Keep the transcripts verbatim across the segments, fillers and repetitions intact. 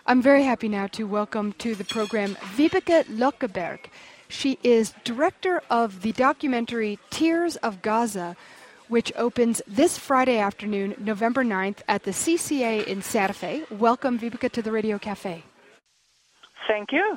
I'm very happy now to welcome to the program Vibeke Lokkeberg. She is director of the documentary Tears of Gaza, which opens this Friday afternoon, November ninth, at the C C A in Santa Fe. Welcome, Vibeke, to the Radio Cafe. Thank you.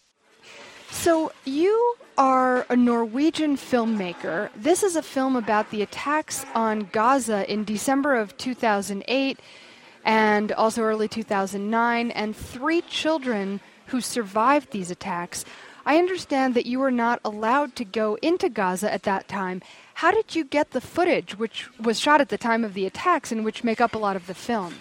So you are a Norwegian filmmaker. This is a film about the attacks on Gaza in December of two thousand eight and also early two thousand nine, and three children who survived these attacks. I understand that you were not allowed to go into Gaza at that time. How did you get the footage, which was shot at the time of the attacks and which make up a lot of the film?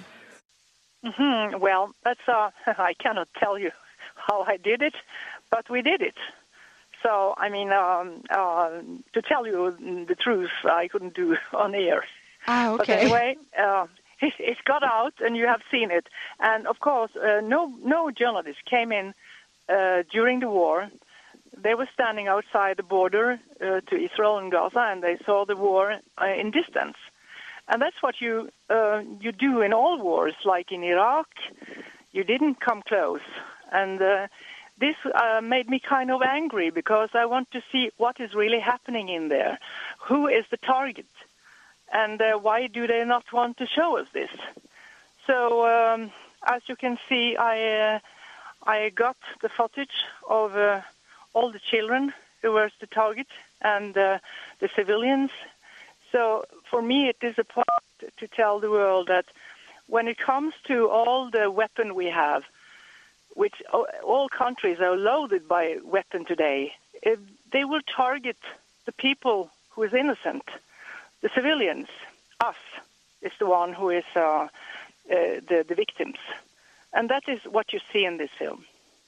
Mm-hmm. Well, that's uh, I cannot tell you how I did it, but we did it. So, I mean, um, uh, to tell you the truth, I couldn't do on air. Ah, okay. But anyway, uh, it, it got out, and you have seen it. And, of course, uh, no no journalist came in uh, during the war. They were standing outside the border uh, to Israel and Gaza, and they saw the war uh, in distance. And that's what you uh, you do in all wars, like in Iraq. You didn't come close. And uh, this uh, made me kind of angry because I want to see what is really happening in there. Who is the target? And uh, why do they not want to show us this? So, um, as you can see, I uh, I got the footage of uh, all the children who were the target and uh, the civilians. So, for me, it is a point to tell the world that when it comes to all the weapon we have, which all countries are loaded by weapon today, if they will target the people who is innocent. The civilians, us, is the one who is uh, uh, the, the victims. And that is what you see in this film.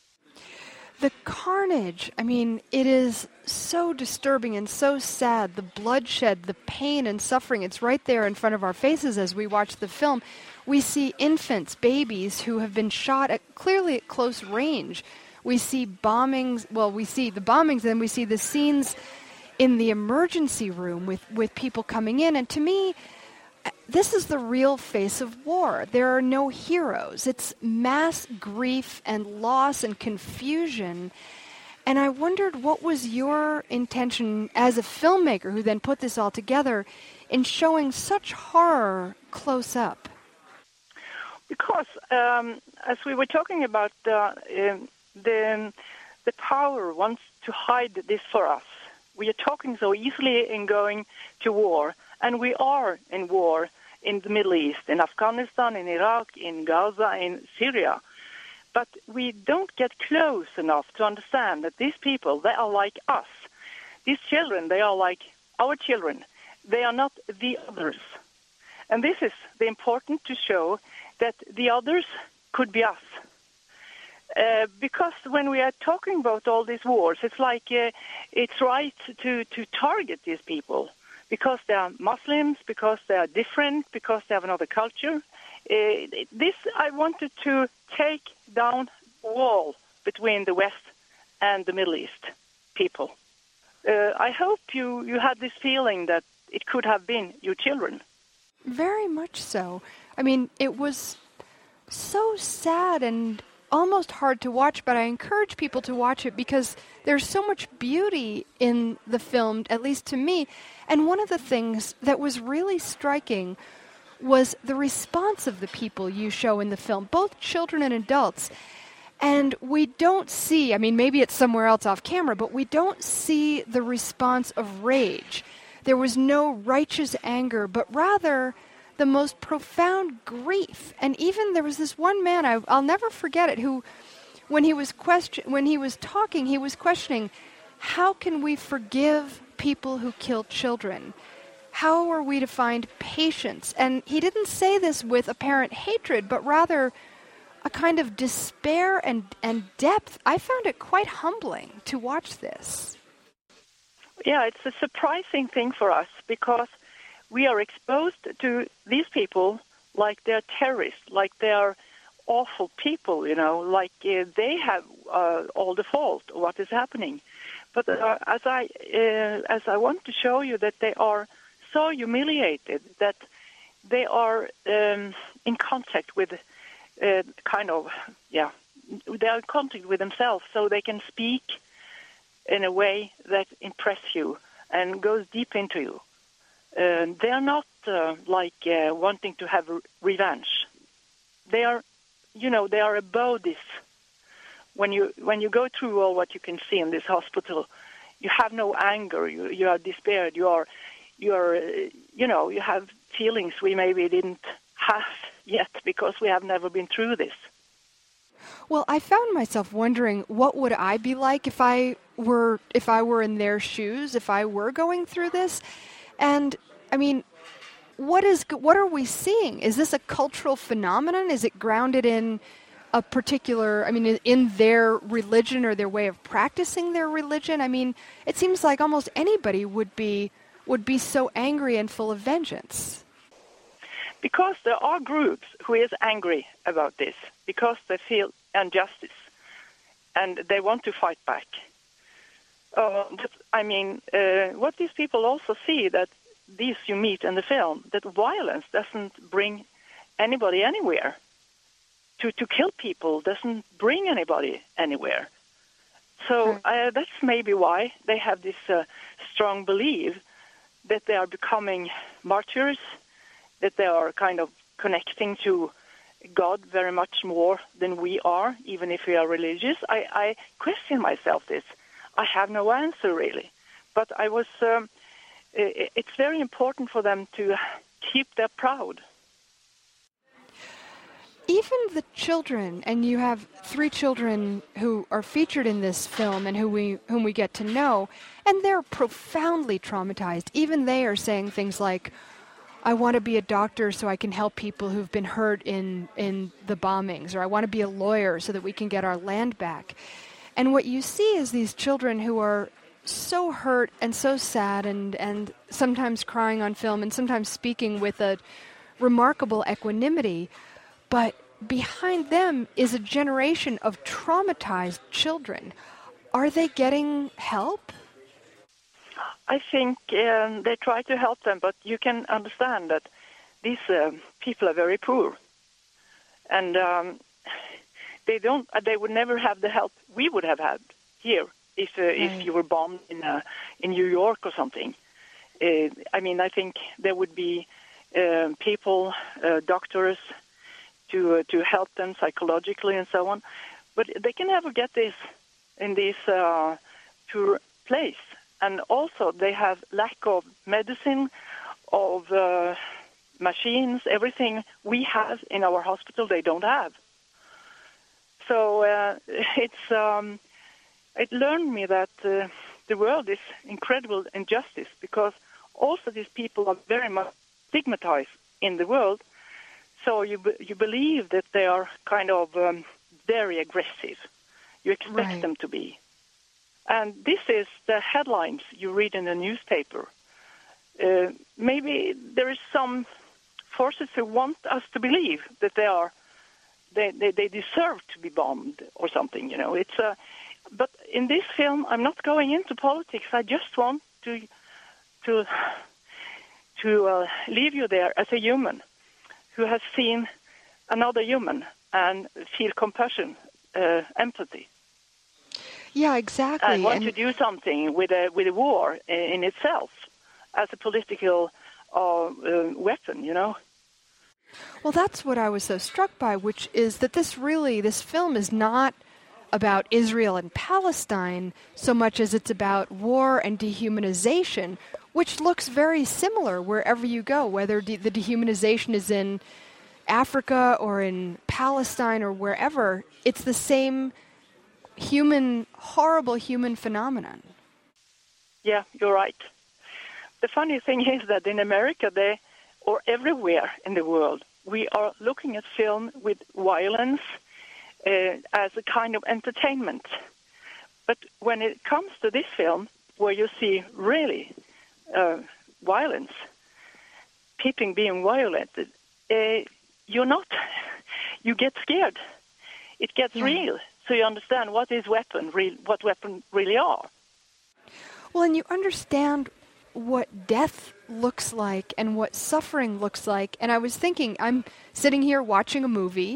The carnage, I mean, it is so disturbing and so sad. The bloodshed, the pain and suffering, it's right there in front of our faces as we watch the film. We see infants, babies who have been shot at clearly at close range. We see bombings, well, we see the bombings, and then we see the scenes in the emergency room with, with people coming in. And to me, this is the real face of war. There are no heroes. It's mass grief and loss and confusion. And I wondered, what was your intention as a filmmaker who then put this all together in showing such horror close up? Because, um, as we were talking about, uh, uh, the, the power wants to hide this for us. We are talking so easily in going to war, and we are in war in the Middle East, in Afghanistan, in Iraq, in Gaza, in Syria. But we don't get close enough to understand that these people, they are like us. These children, they are like our children. They are not the others. And this is the important to show that the others could be us. Uh, because when we are talking about all these wars, it's like uh, it's right to, to target these people because they are Muslims, because they are different, because they have another culture. Uh, this I wanted to take down the wall between the West and the Middle East people. Uh, I hope you, you had this feeling that it could have been your children. Very much so. I mean, it was so sad and almost hard to watch, but I encourage people to watch it because there's so much beauty in the film, at least to me. And one of the things that was really striking was the response of the people you show in the film, both children and adults. And we don't see, I mean, maybe it's somewhere else off camera, but we don't see the response of rage. There was no righteous anger, but rather the most profound grief. And even there was this one man, I, I'll never forget it, who, when he was question, when he was talking, he was questioning, how can we forgive people who kill children? How are we to find patience? And he didn't say this with apparent hatred, but rather a kind of despair and, and depth. I found it quite humbling to watch this. Yeah, it's a surprising thing for us because we are exposed to these people like they're terrorists, like they are awful people, you know, like uh, they have uh, all the fault of what is happening. But uh, as I uh, as I want to show you that they are so humiliated that they are um, in contact with uh, kind of yeah, they are in contact with themselves, so they can speak in a way that impresses you and goes deep into you. Uh, they are not uh, like uh, wanting to have re- revenge. They are, you know, they are above this. When you when you go through all what you can see in this hospital, you have no anger. You you are despaired. You are, you are, uh, you know, you have feelings we maybe didn't have yet because we have never been through this. Well, I found myself wondering, what would I be like if I were if I were in their shoes, if I were going through this? And I mean, what is what are we seeing? Is this a cultural phenomenon? Is it grounded in a particular, I mean, in- in their religion or their way of practicing their religion? I mean, it seems like almost anybody would be would be so angry and full of vengeance. Because there are groups who is angry about this, because they feel injustice, and they want to fight back. Uh, but, I mean, uh, what these people also see, that these you meet in the film, that violence doesn't bring anybody anywhere. To, to kill people doesn't bring anybody anywhere. So uh, that's maybe why they have this uh, strong belief that they are becoming martyrs, that they are kind of connecting to God very much more than we are, even if we are religious. I, I question myself this. I have no answer, really. But I was. Um, it's very important for them to keep their proud. Even the children, and you have three children who are featured in this film and who we whom we get to know, and they're profoundly traumatized. Even they are saying things like, I want to be a doctor so I can help people who've been hurt in, in the bombings, or I want to be a lawyer so that we can get our land back. And what you see is these children who are so hurt and so sad and, and sometimes crying on film and sometimes speaking with a remarkable equanimity. But behind them is a generation of traumatized children. Are they getting help? I think um, they try to help them, but you can understand that these uh, people are very poor, and um, they don't. Uh, they would never have the help we would have had here if uh, right. if you were bombed in uh, in New York or something. Uh, I mean, I think there would be uh, people, uh, doctors, to uh, to help them psychologically and so on, but they can never get this in this uh, poor place. And also, they have lack of medicine, of uh, machines, everything we have in our hospital, they don't have. So uh, it's um, it learned me that uh, the world is incredible injustice, because also these people are very much stigmatized in the world. So you be, you believe that they are kind of um, very aggressive. You expect right. them to be. And this is the headlines you read in the newspaper. Uh, maybe there is some forces who want us to believe that they are, they, they, they deserve to be bombed or something, you know. It's uh, but in this film, I'm not going into politics. I just want to to to uh, leave you there as a human who has seen another human and feel compassion, uh, empathy. Yeah, exactly. And want and to do something with a with a war in itself as a political uh, uh, weapon, you know. Well, that's what I was so struck by, which is that this really, this film is not about Israel and Palestine so much as it's about war and dehumanization, which looks very similar wherever you go, whether de- the dehumanization is in Africa or in Palestine or wherever. It's the same human, horrible human phenomenon. Yeah, you're right. The funny thing is that in America, they, or everywhere in the world, we are looking at film with violence uh, as a kind of entertainment. But when it comes to this film, where you see really uh, violence, people being violated, uh, you're not, you get scared. It gets yeah. real. So you understand what is weapon, real, what weapon really are. Well, and you understand what death looks like and what suffering looks like. And I was thinking, I'm sitting here watching a movie,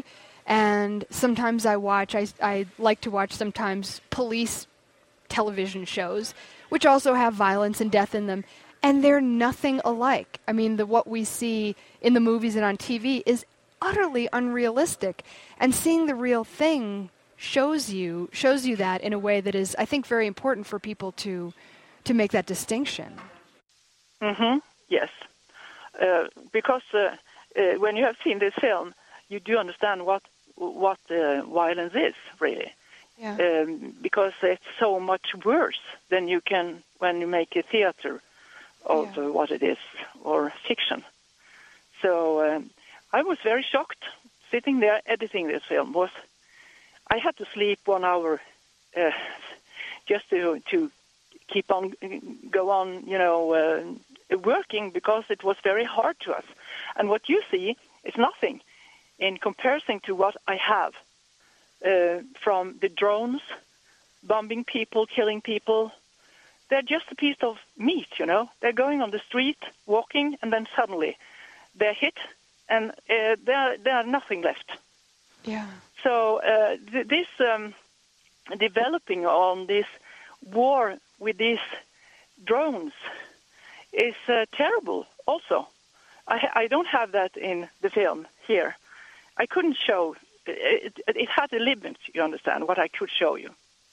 And sometimes I watch, I, I like to watch sometimes police television shows, which also have violence and death in them, and they're nothing alike. I mean, the what we see in the movies and on T V is utterly unrealistic, and seeing the real thing shows you shows you that in a way that is, I think, very important for people to to make that distinction. Mm-hmm. Yes, uh, because uh, uh, when you have seen this film, you do understand what what uh, violence is really. Yeah. Um, because it's so much worse than you can when you make a theater of Yeah. uh, what it is, or fiction. So um, I was very shocked sitting there editing this film. Was I had to sleep one hour uh, just to to keep on go on, you know, uh, working, because it was very hard to us. And what you see is nothing in comparison to what I have. Uh, from the drones, bombing people, killing people. They're just a piece of meat, you know. They're going on the street, walking, and then suddenly they're hit, and uh, there there nothing left. Yeah. So uh, th- this um, developing on this war with these drones is uh, terrible also. I, I don't have that in the film here. I couldn't show. It, it, it had a limit, you understand, what I could show you.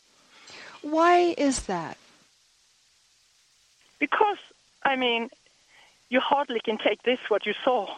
Why is that? Because, I mean, you hardly can take this, what you saw.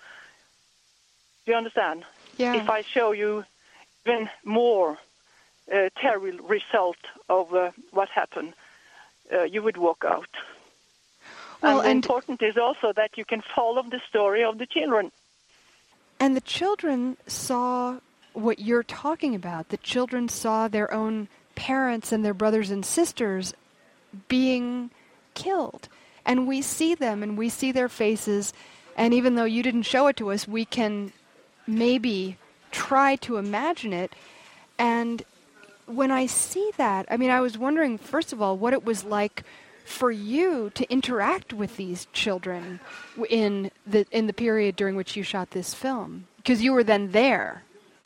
Do you understand? Yeah. If I show you even more uh, terrible result of uh, what happened, uh, you would walk out. Well, and, and important is also that you can follow the story of the children. And the children saw what you're talking about. The children saw their own parents and their brothers and sisters being killed. And we see them and we see their faces. And even though you didn't show it to us, we can maybe try to imagine it. And when I see that, I mean, I was wondering, first of all, what it was like for you to interact with these children in the in the period during which you shot this film, because you were then there.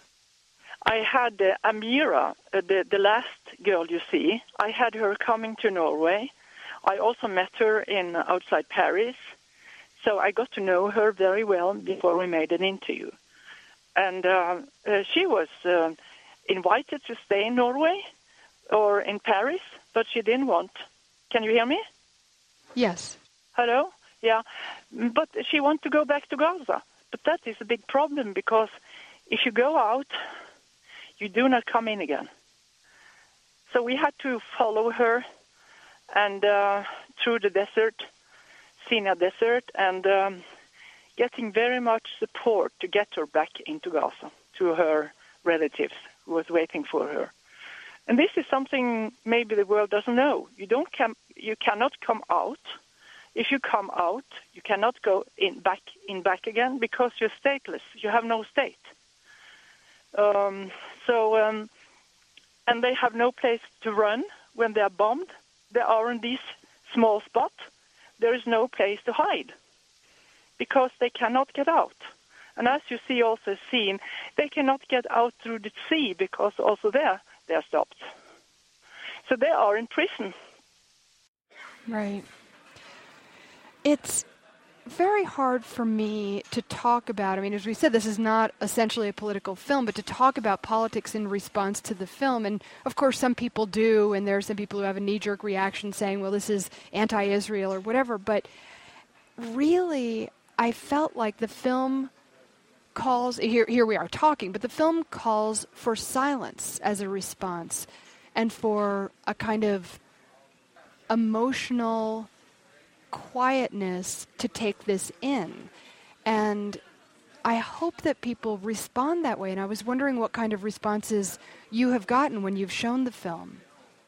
I had uh, Amira, uh, the, the last girl you see. I had her coming to Norway. I also met her in outside Paris, so I got to know her very well before we made an interview. And uh, uh, she was uh, invited to stay in Norway or in Paris, but she didn't want. Can you hear me? Yes. Hello? Yeah. But she wants to go back to Gaza. But that is a big problem, because if you go out, you do not come in again. So we had to follow her and uh, through the desert, Sinai Desert, and um, getting very much support to get her back into Gaza, to her relatives who was waiting for her. And this is something maybe the world doesn't know. You don't come, you cannot come out. If you come out, you cannot go in back in back again, because you're stateless. You have no state. Um, so, um, and they have no place to run when they are bombed. They are in these small spots. There is no place to hide, because they cannot get out. And as you see also seen, they cannot get out through the sea, because also there they are stopped. So they are in prison. Right. It's very hard for me to talk about, I mean, as we said, this is not essentially a political film, but to talk about politics in response to the film. And of course, some people do, and there are some people who have a knee-jerk reaction saying, well, this is anti-Israel or whatever. But really, I felt like the film calls, here, here we are talking, but the film calls for silence as a response, and for a kind of emotional quietness to take this in. And I hope that people respond that way. And I was wondering what kind of responses you have gotten when you've shown the film.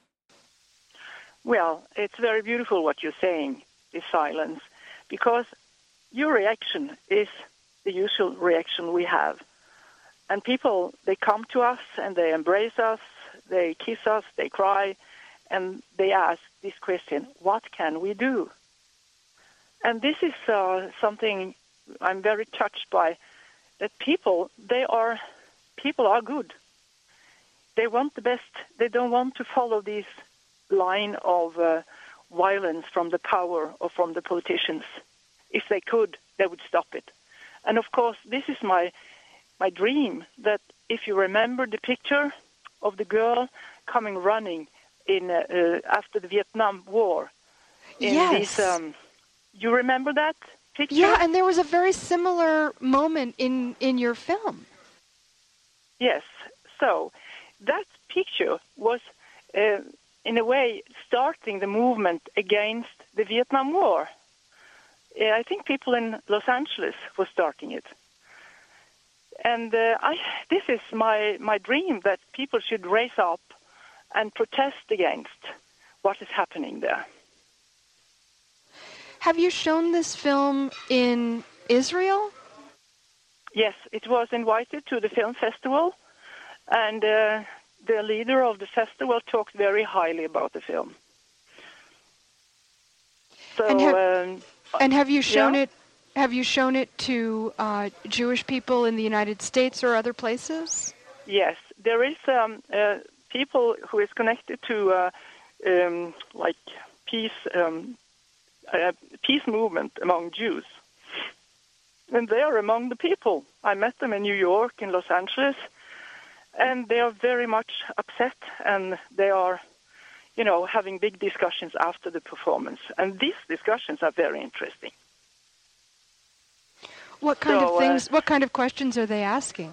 Well, it's very beautiful what you're saying, this silence, because your reaction is the usual reaction we have. And people, they come to us and they embrace us, they kiss us, they cry, and they ask this question, what can we do? And this is uh, something I'm very touched by, that people, they are people are good. They want the best. They don't want to follow this line of uh, violence from the power or from the politicians. If they could, they would stop it. And of course, this is my my dream, that if you remember the picture of the girl coming running in uh, uh, after the Vietnam War. In Yes. These, um, you remember that picture? Yeah, and there was a very similar moment in, in your film. Yes. So that picture was, uh, in a way, starting the movement against the Vietnam War. Uh, I think people in Los Angeles were starting it. And uh, I, this is my, my dream, that people should raise up and protest against what is happening there. Have you shown this film in Israel? Yes, it was invited to the film festival, and uh, the leader of the festival talked very highly about the film. So, And have, um, and have you shown yeah? it? Have you shown it to uh, Jewish people in the United States or other places? Yes, there is um, uh, people who is connected to uh, um, like peace um, uh, peace movement among Jews, and they are among the people. I met them in New York, in Los Angeles, and they are very much upset, and they are, you know, having big discussions after the performance, and these discussions are very interesting. What kind So, of things? uh, What kind of questions are they asking?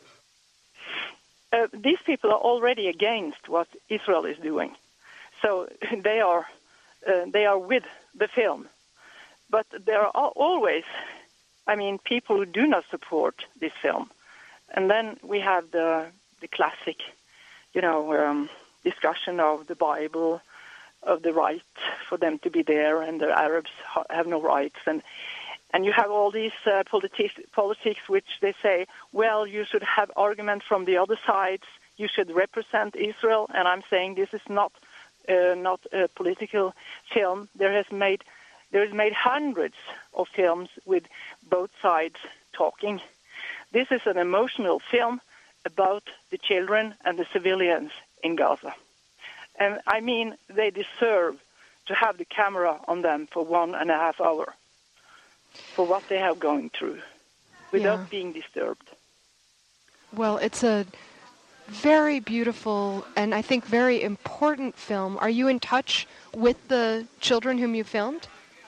Uh, these people are already against what Israel is doing, so they are uh, they are with the film. But there are al- always, I mean, people who do not support this film, and then we have the the classic, you know, um, discussion of the Bible, of the right for them to be there, and the Arabs ha- have no rights, and. And you have all these uh, politics, politics which they say, well, you should have argument from the other sides. You should represent Israel. And I'm saying this is not uh, not a political film. There has made there is made hundreds of films with both sides talking. This is an emotional film about the children and the civilians in Gaza. And I mean, they deserve to have the camera on them for one and a half hour, for what they have going through, without Yeah. being disturbed. Well, it's a very beautiful and I think very important film. Are you in touch with the children whom you filmed?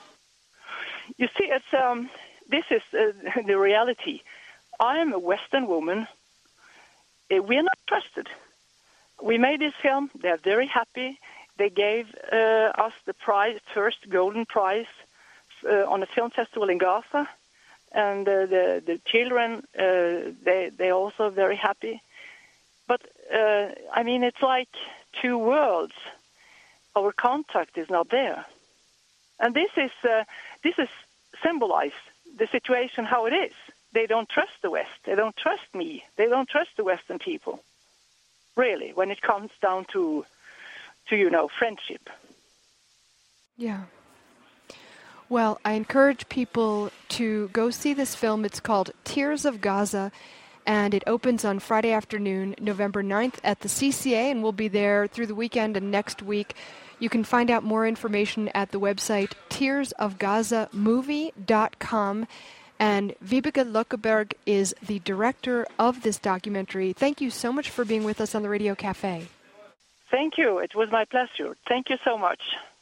You see, it's um, this is uh, the reality. I am a Western woman. Uh, we are not trusted. We made this film. They are very happy. They gave uh, us the prize, first golden prize, Uh, on a film festival in Gaza, and uh, the the children uh, they they also very happy. But uh, I mean, it's like two worlds. Our contact is not there, and this is uh, this is symbolize the situation how it is. They don't trust the West. They don't trust me. They don't trust the Western people. Really, when it comes down to to you know friendship. Yeah. Well, I encourage people to go see this film. It's called Tears of Gaza, and it opens on Friday afternoon, November ninth at the C C A, and we'll be there through the weekend and next week. You can find out more information at the website tears of gaza movie dot com, and Vibeke Løkkeberg is the director of this documentary. Thank you so much for being with us on the Radio Cafe. Thank you. It was my pleasure. Thank you so much.